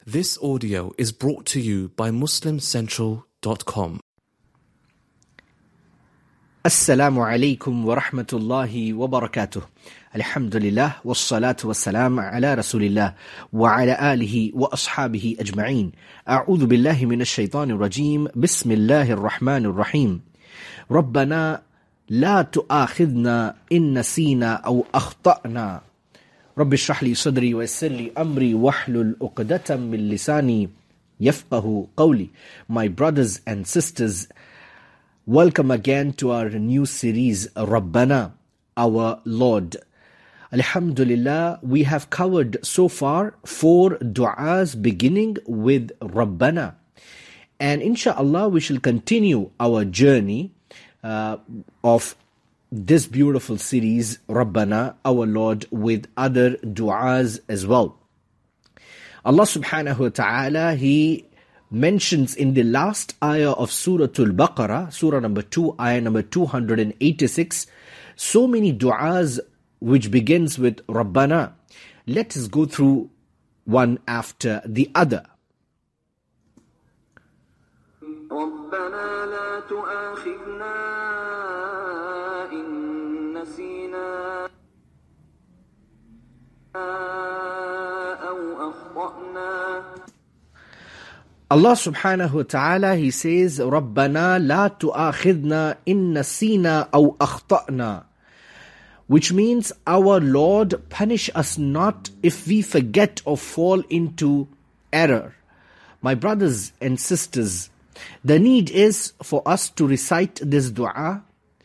This audio is brought to you by MuslimCentral.com. Assalamu alaikum wa rahmatullahi wa barakatuh. Alhamdulillah, wassalatu wassalamu ala rasulillah wa ala alihi wa ashabihi ajma'een. A'udhu billahi minash shaitanir rajim. Bismillahir rahmanir rahim. Rabbana la tu'akhidna in nasina aw akhta'na. Rabbi shrah li sadri wa yassir li amri wahlul uqdatan min lisani yafqahu qawli. My brothers and sisters, welcome again to our new series, Rabbana, our Lord. Alhamdulillah, we have covered so far 4 du'as beginning with Rabbana. And inshallah, we shall continue our journey of this beautiful series, Rabbana, our Lord, with other du'as as well. Allah subhanahu wa ta'ala, He mentions in the last ayah of Surah Al-Baqarah, Surah number 2, ayah number 286, so many du'as which begins with Rabbana. Let us go through one after the other. ربنا لا تؤاخذنا إن نسينا أو أخطأنا. Allah subhanahu wa ta'ala, He says, رَبَّنَا لَا تُؤَاخِذْنَا إِن نَسِينَا أَوْ أَخْطَأْنَا, which means, our Lord, punish us not if we forget or fall into error. My brothers and sisters, the need is for us to recite this dua,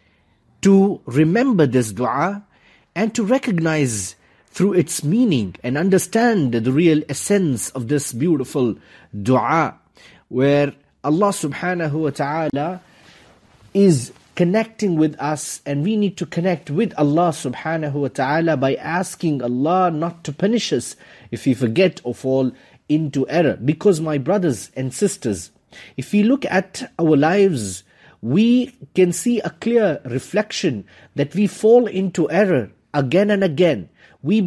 to remember this dua, and to recognize through its meaning and understand the real essence of this beautiful dua, where Allah subhanahu wa ta'ala is connecting with us, and we need to connect with Allah subhanahu wa ta'ala by asking Allah not to punish us if we forget or fall into error. Because my brothers and sisters, if we look at our lives, we can see a clear reflection that we fall into error again and again. We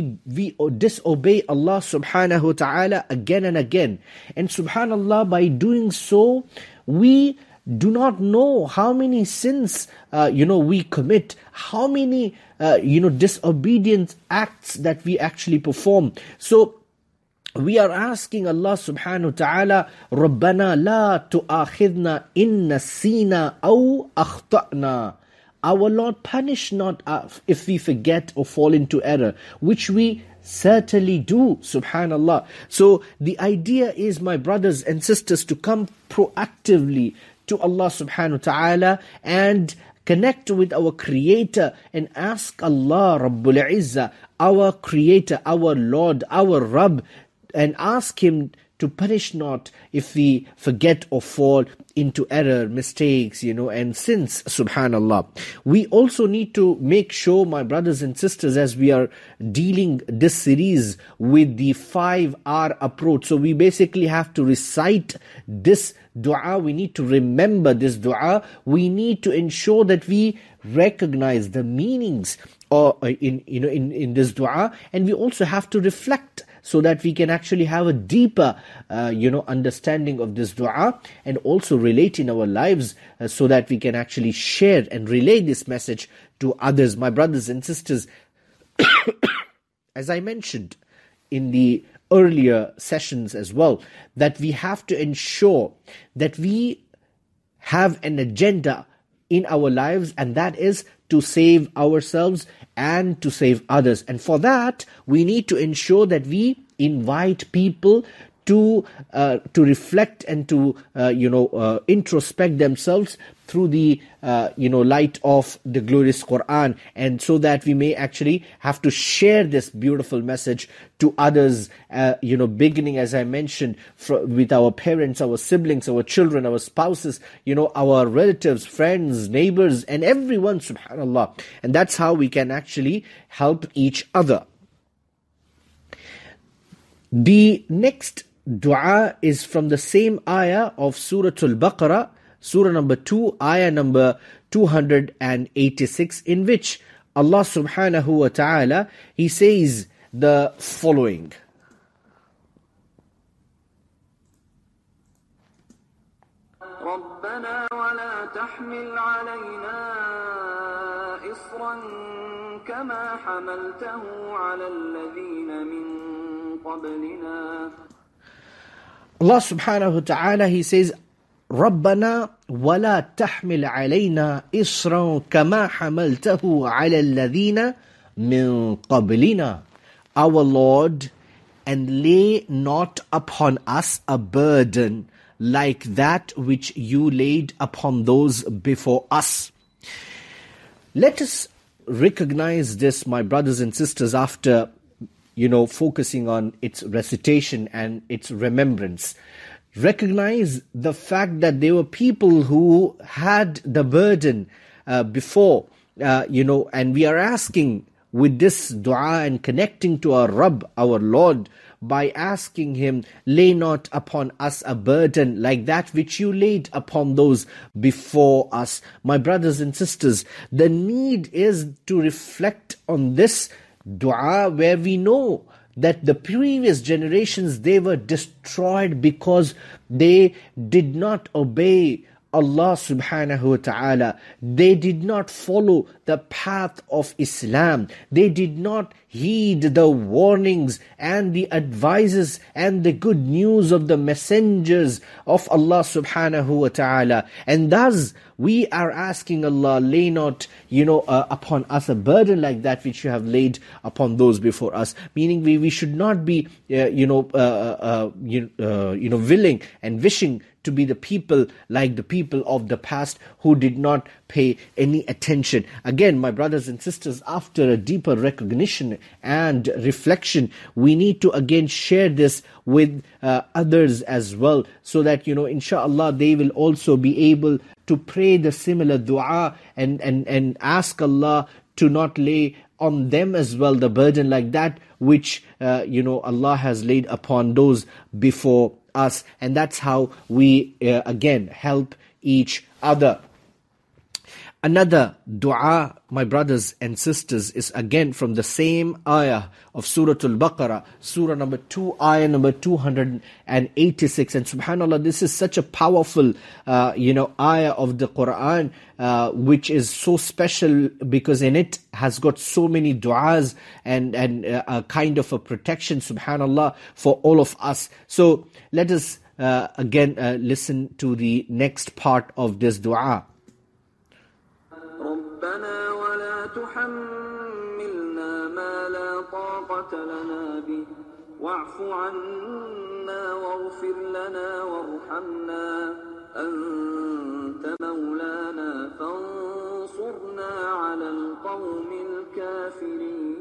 disobey Allah subhanahu wa ta'ala again and again. And subhanallah, by doing so, we do not know how many sins we commit, how many disobedient acts that we actually perform. So we are asking Allah subhanahu wa ta'ala, Rabbana la tu'akhidna in nasina aw akhta'na. Our Lord, punish not us if we forget or fall into error, which we certainly do, subhanallah. So the idea is, my brothers and sisters, to come proactively to Allah subhanahu wa ta'ala and connect with our Creator and ask Allah Rabbul Izzah, our Creator, our Lord, our Rabb, and ask Him to punish not if we forget or fall into error, mistakes, and sins, subhanallah. We also need to make sure, my brothers and sisters, as we are dealing this series with the 5R approach. So we basically have to recite this dua. We need to remember this dua. We need to ensure that we recognize the meanings in this dua, and we also have to reflect so that we can actually have a deeper understanding of this dua, and also relate in our lives so that we can actually share and relay this message to others. My brothers and sisters, as I mentioned in the earlier sessions as well, that we have to ensure that we have an agenda in our lives, and that is to save ourselves and to save others. And for that, we need to ensure that we invite people to reflect and to introspect themselves through the light of the glorious Quran, and so that we may actually have to share this beautiful message to others, beginning, as I mentioned, with our parents, our siblings, our children, our spouses, our relatives, friends, neighbors, and everyone, subhanallah. And that's how we can actually help each other. The next dua is from the same ayah of Surah Al-Baqarah, Surah number 2, ayah number 286, in which Allah subhanahu wa ta'ala, He says the following. ربنا ولا تحمل علينا إصرا كما حملته على الذين من قبلنا. Allah subhanahu wa ta'ala, He says, رَبَّنَا وَلَا تَحْمِلْ عَلَيْنَا إِصْرًا كَمَا حَمَلْتَهُ عَلَى الَّذِينَ مِن قَبْلِنَا. Our Lord, and lay not upon us a burden like that which you laid upon those before us. Let us recognize this, my brothers and sisters, after focusing on its recitation and its remembrance. Recognize the fact that there were people who had the burden before, and we are asking with this dua and connecting to our Rabb, our Lord, by asking Him, lay not upon us a burden like that which you laid upon those before us. My brothers and sisters, the need is to reflect on this dua, where we know that the previous generations, they were destroyed because they did not obey Allah subhanahu wa ta'ala. They did not follow the path of Islam. They did not heed the warnings and the advices and the good news of the messengers of Allah subhanahu wa ta'ala. And thus, we are asking Allah, lay not, upon us a burden like that which you have laid upon those before us. Meaning we should not be, willing and wishing to be the people like the people of the past who did not pay any attention. Again, my brothers and sisters, after a deeper recognition and reflection, we need to again share this with others as well, so that, inshallah, they will also be able to pray the similar dua and ask Allah to not lay on them as well the burden like that which, Allah has laid upon those before us. And that's how we, again, help each other. Another dua, my brothers and sisters, is again from the same ayah of Surah Al-Baqarah, Surah number 2, ayah number 286. And subhanAllah, this is such a powerful, ayah of the Quran, which is so special because in it has got so many du'as and a kind of a protection, subhanAllah, for all of us. So let us again listen to the next part of this dua. ربنا ولا تحملنا ما لا طاقة لنا به واعف عنا واغفر لنا وارحمنا أنت مولانا فانصرنا على القوم الكافرين.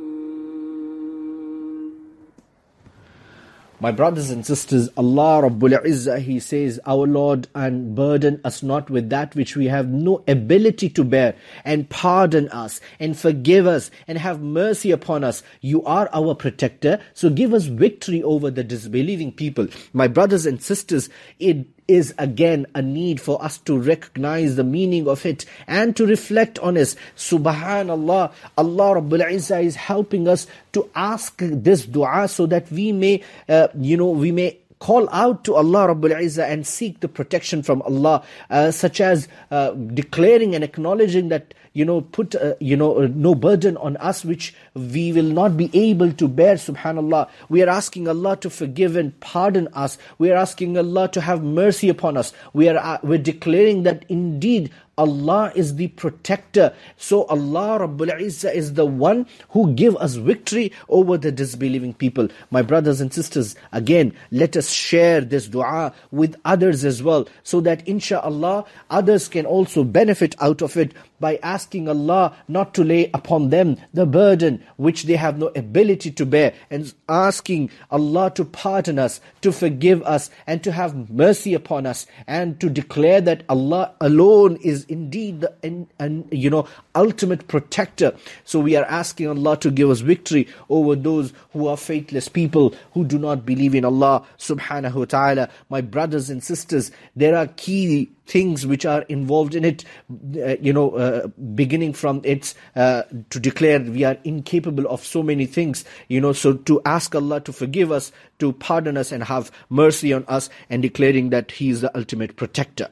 My brothers and sisters, Allah Rabbul Izzah, He says, our Lord, and burden us not with that which we have no ability to bear, and pardon us, and forgive us, and have mercy upon us. You are our protector, so give us victory over the disbelieving people. My brothers and sisters, it is again a need for us to recognize the meaning of it and to reflect on it. Subhanallah, Allah Rabbul Izzah is helping us to ask this dua so that we may, we may call out to Allah Rabbul Izzah and seek the protection from Allah, such as declaring and acknowledging that, put, no burden on us which we will not be able to bear, subhanallah. We are asking Allah to forgive and pardon us. We are asking Allah to have mercy upon us. We're declaring that indeed Allah is the protector. So Allah Rabbul Izzah is the one who give us victory over the disbelieving people. My brothers and sisters, again, let us share this dua with others as well, so that insha'Allah others can also benefit out of it by asking Allah not to lay upon them the burden which they have no ability to bear, and asking Allah to pardon us, to forgive us, and to have mercy upon us, and to declare that Allah alone is indeed the ultimate protector. So we are asking Allah to give us victory over those who are faithless people who do not believe in Allah subhanahu wa ta'ala. My brothers and sisters, there are key things which are involved in it, beginning from its to declare we are incapable of so many things, so to ask Allah to forgive us, to pardon us and have mercy on us, and declaring that He is the ultimate protector.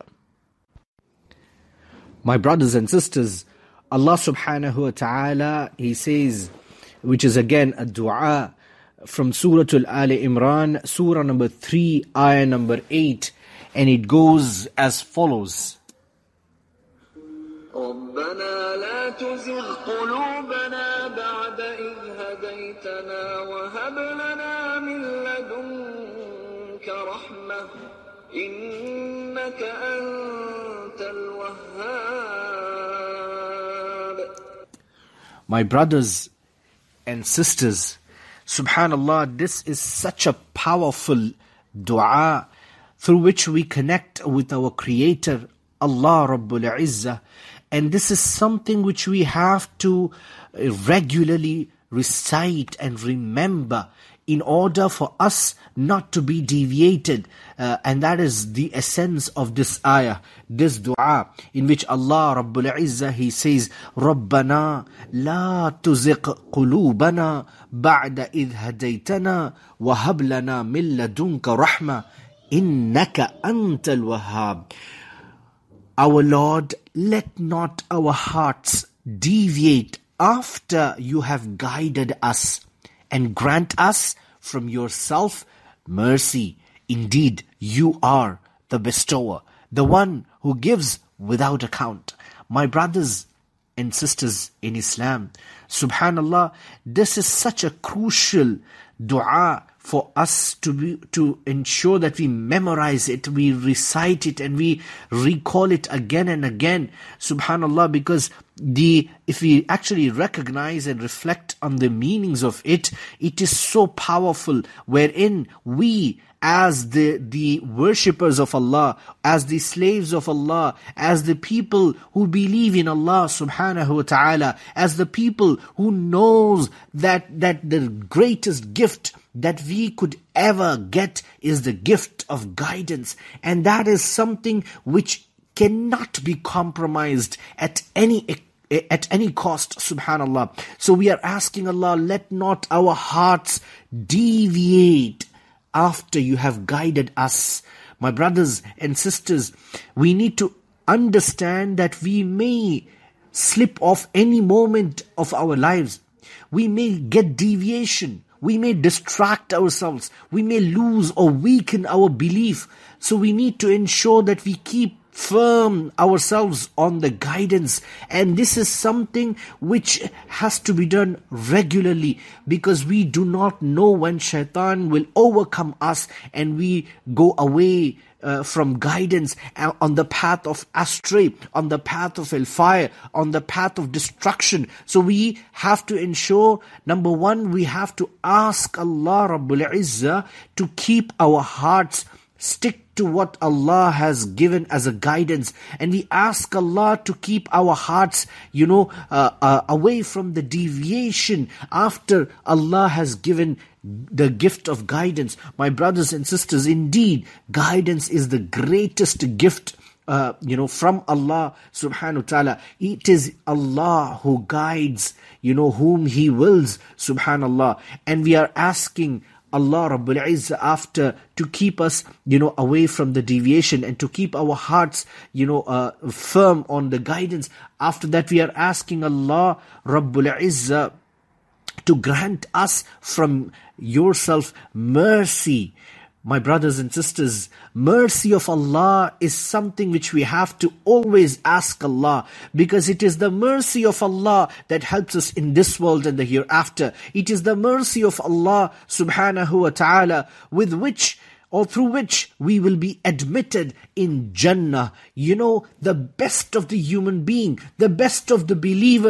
My brothers and sisters, Allah subhanahu wa ta'ala, He says, which is again a dua from Surah Al-Ali Imran, Surah number 3, ayah number 8, and it goes as follows. ربنا لا تزغ قلوبنا بعد إذ هديتنا وهب لنا من لدنك رحمة إنك أنت الوهاب. My brothers and sisters, subhanallah, this is such a powerful dua through which we connect with our Creator, Allah Rabbul Izzah. And this is something which we have to regularly recite and remember in order for us not to be deviated. And that is the essence of this ayah, this dua, in which Allah Rabbul Izzah, He says, رَبَّنَا لَا تُزِغْ قُلُوبَنَا بَعْدَ إِذْ هَدَيْتَنَا وَهَبْ لَنَا مِن لَدُنْكَ رَحْمَةً إِنَّكَ أَنْتَ الْوَهَّابُ. Our Lord, let not our hearts deviate after you have guided us, and grant us from yourself mercy. Indeed, you are the bestower, the one who gives without account. My brothers and sisters in Islam, subhanallah, this is such a crucial dua for us to ensure that we memorize it, we recite it, and we recall it again and again, subhanallah, because if we actually recognize and reflect on the meanings of it, it is so powerful, wherein we, as the worshippers of Allah, as the slaves of Allah, as the people who believe in Allah subhanahu wa ta'ala, as the people who knows that the greatest gift that we could ever get is the gift of guidance, and that is something which cannot be compromised at any cost, subhanallah. So we are asking Allah, let not our hearts deviate after you have guided us. My brothers and sisters, we need to understand that we may slip off any moment of our lives. We may get deviation. We may distract ourselves. We may lose or weaken our belief. So we need to ensure that we keep firm ourselves on the guidance. And this is something which has to be done regularly, because we do not know when shaitan will overcome us and we go away from guidance on the path of astray, on the path of hellfire, on the path of destruction. So we have to ensure, number one, we have to ask Allah Rabbul Izzah to keep our hearts stick to what Allah has given as a guidance, and we ask Allah to keep our hearts, away from the deviation after Allah has given the gift of guidance. My brothers and sisters, indeed, guidance is the greatest gift from Allah subhanahu wa ta'ala. It is Allah who guides, whom He wills, subhanallah. And we are asking Allah Rabbul Izzah after to keep us, away from the deviation and to keep our hearts, firm on the guidance. After that, we are asking Allah Rabbul Izzah to grant us from yourself mercy. My brothers and sisters, mercy of Allah is something which we have to always ask Allah, because it is the mercy of Allah that helps us in this world and the hereafter. It is the mercy of Allah subhanahu wa ta'ala with which or through which we will be admitted in Jannah. The best of the human being, the best of the believers,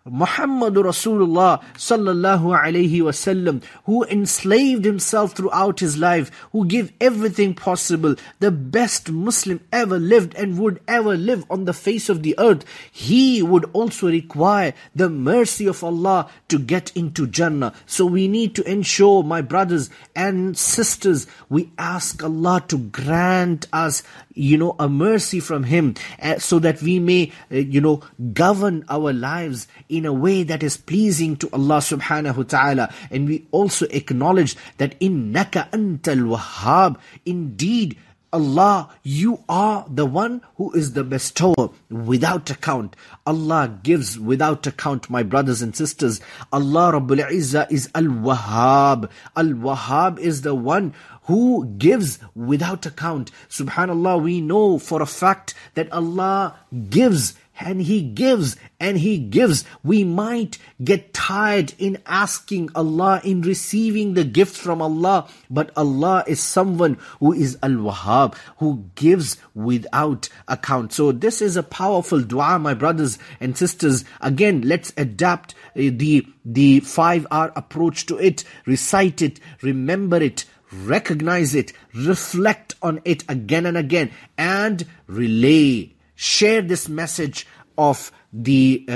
Muhammadur Rasulullah sallallahu alayhi wasallam, who enslaved himself throughout his life, who gave everything possible, the best Muslim ever lived and would ever live on the face of the earth, he would also require the mercy of Allah to get into Jannah. So we need to ensure, my brothers and sisters, we ask Allah to grant us, a mercy from Him, so that we may, govern our lives in a way that is pleasing to Allah subhanahu wa ta'ala. And we also acknowledge that innaka antal wahhab, indeed Allah, you are the one who is the bestower without account. Allah gives without account, my brothers and sisters. Allah Rabbul Izzah is Al-Wahhab. Al-Wahhab is the one who gives without account. Subhanallah, we know for a fact that Allah gives, and He gives, and He gives. We might get tired in asking Allah, in receiving the gift from Allah, but Allah is someone who is Al-Wahhab, who gives without account. So this is a powerful dua, my brothers and sisters. Again, let's adapt the 5R approach to it. Recite it, remember it, recognize it, reflect on it again and again, and relay. Share this message of the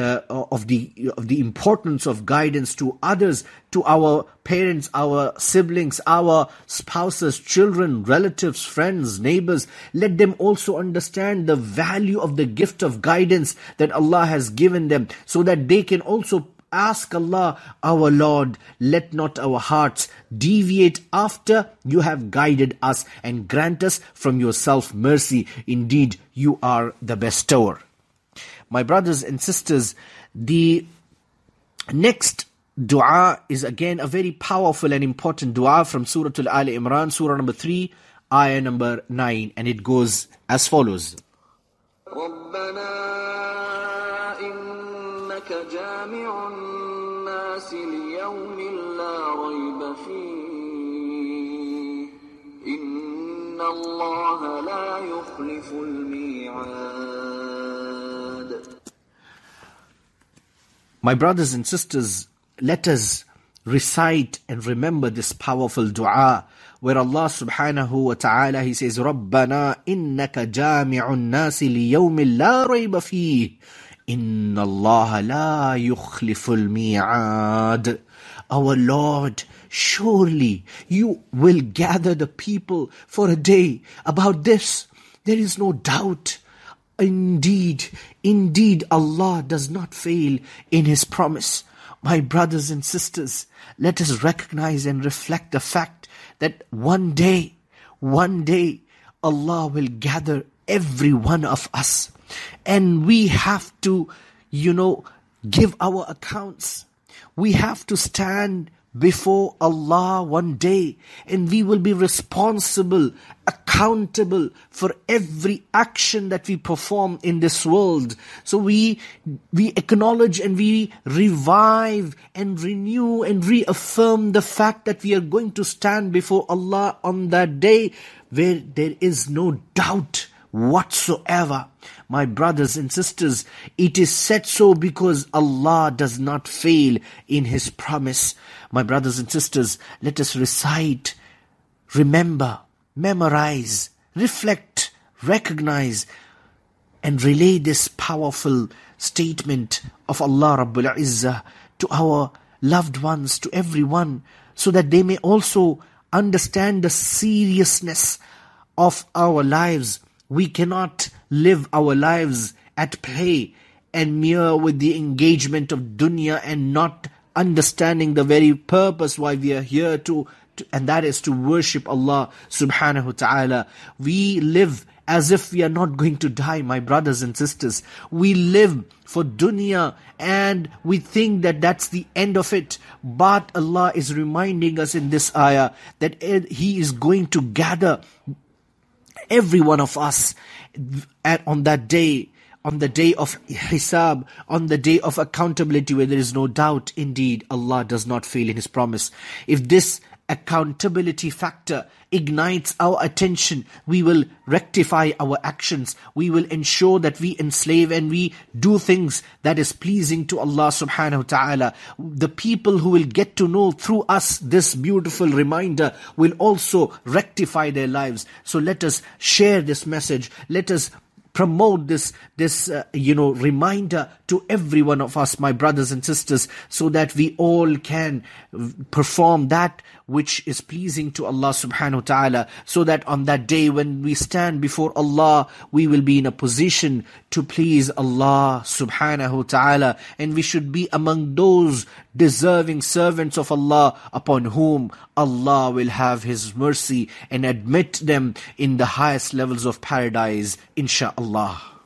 importance of guidance to others, to our parents, our siblings, our spouses, children, relatives, friends, neighbors. Let them also understand the value of the gift of guidance that Allah has given them, so that they can also ask Allah, our Lord, let not our hearts deviate after you have guided us, and grant us from yourself mercy. Indeed, you are the bestower. My brothers and sisters, the next dua is again a very powerful and important dua from Surah Al-Ali Imran, Surah number 3, ayah number 9, and it goes as follows. جامع الناس ليوم لا ريب فيه إن الله لا يخلف الميعاد. My brothers and sisters, let us recite and remember this powerful dua where Allah subhanahu wa ta'ala, He says, رَبَّنَا إِنَّكَ جَامِعُ النَّاسِ لِيَوْمٍ لَا رَيْبَ فِيهِ Inna Allah la yukhliful mi'ad. Our Lord, surely you will gather the people for a day. About this, there is no doubt. Indeed, Allah does not fail in His promise. My brothers and sisters, let us recognize and reflect the fact that one day, Allah will gather every one of us. And we have to, give our accounts. We have to stand before Allah one day, and we will be responsible, accountable for every action that we perform in this world. So we acknowledge and we revive and renew and reaffirm the fact that we are going to stand before Allah on that day where there is no doubt whatsoever. My brothers and sisters, it is said so because Allah does not fail in His promise. My brothers and sisters, let us recite, remember, memorize, reflect, recognize, and relay this powerful statement of Allah Rabbul Izzah to our loved ones, to everyone, so that they may also understand the seriousness of our lives. We cannot live our lives at play and mere with the engagement of dunya and not understanding the very purpose why we are here to, and that is to worship Allah subhanahu wa ta'ala. We live as if we are not going to die, my brothers and sisters. We live for dunya and we think that that's the end of it. But Allah is reminding us in this ayah that He is going to gather every one of us on that day, on the day of hisab, on the day of accountability, where there is no doubt. Indeed, Allah does not fail in His promise. If this accountability factor ignites our attention, we will rectify our actions. We will ensure that we enslave and we do things that is pleasing to Allah subhanahu wa ta'ala. The people who will get to know through us this beautiful reminder will also rectify their lives. So let us share this message. Let us promote this reminder to every one of us, my brothers and sisters, so that we all can perform that which is pleasing to Allah subhanahu wa ta'ala, so that on that day when we stand before Allah, we will be in a position to please Allah subhanahu wa ta'ala, and we should be among those deserving servants of Allah upon whom Allah will have His mercy and admit them in the highest levels of paradise, insha'Allah.